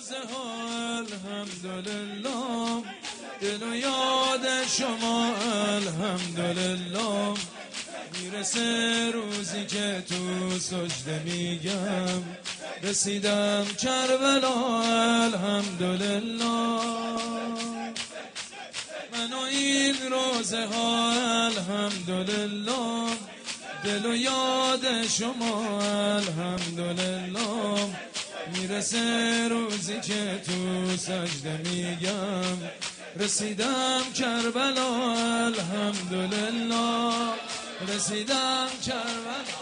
روزه ها الحمدلله، دل و یاد شما الحمدلله. میرسه روزی که تو سجده میگم رسیدم کربلا الحمدلله. من و این روزه ها الحمدلله، دل و یاد شما الحمدلله. میرسه روزی که تو سجده میگم رسیدم کربلا الحمدلله. رسیدم کربلا.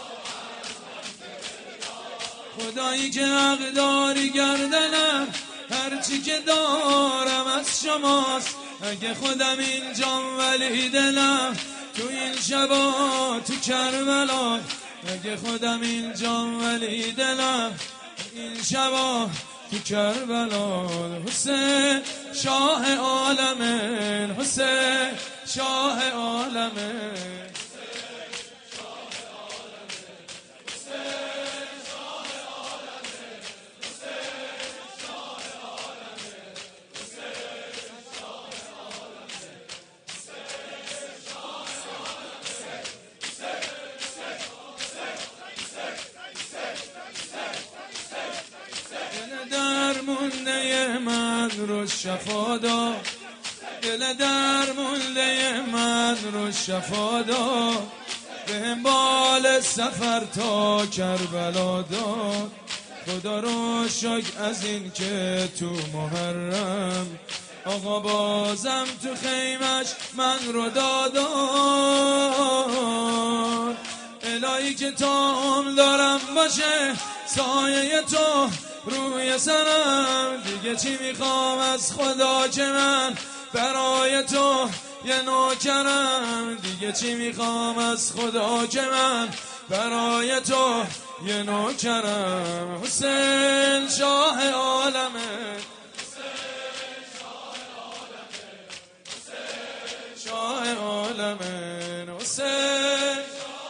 خدایی که حق داری گردنم، هرچی که دارم از شماست. اگه خودم اینجام ولی دلم تو این شبا تو کربلا. اگه خودم اینجام ولی دلم این شبا تو کربلا. حسین شاه عالمه، حسین شاه عالمه. درمونده من رو شفا دا، دل درمونده من رو شفا دا. بهم بال سفر تا کربلا داد. خدا رو شکر از این که تو محرم آقا بازم تو خیمش من رو دادان. الهی که تا عمر دارم باشه سایه تو روی سرم. دیگه چی میخوام از خدا که من برای تو یه نوکرم. دیگه چی میخوام از خدا که من برای تو یه نوکرم. حسین شاه عالمه، شاه عالمه. حسین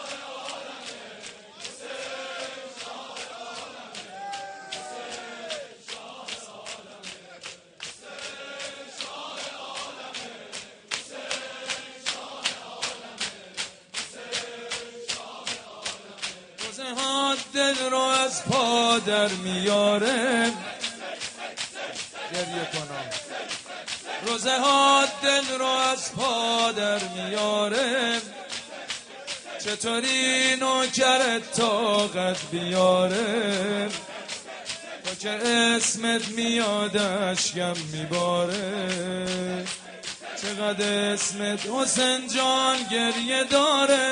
دل رو از پا در میاره. گریه کنم. روزه ها دل رو از پا در میاره. چطوری نوکرت طاقت بیاره. تو که اسمت میاد اشکم میباره. چقدر اسمت حسین جان گریه داره.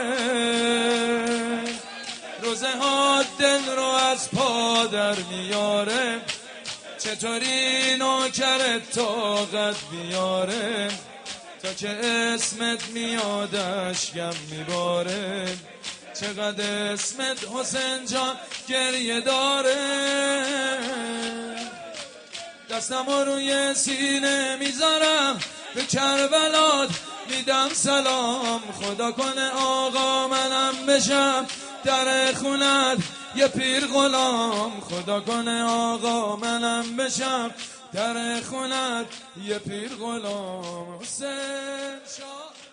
روزه ها دل رو از پا در میاره. چطوری نوکرت طاقت بیاره. تا که اسمت میاد اشکم میباره. چقدر اسمت حسین جان گریه داره. دستم رو روی سینه میذارم به کربلات میدم سلام. خدا کنه آقا منم بشم در خونت یه پیر غلام. خدا کنه آقا منم بشم در خونت یه پیر غلام. حسین شاه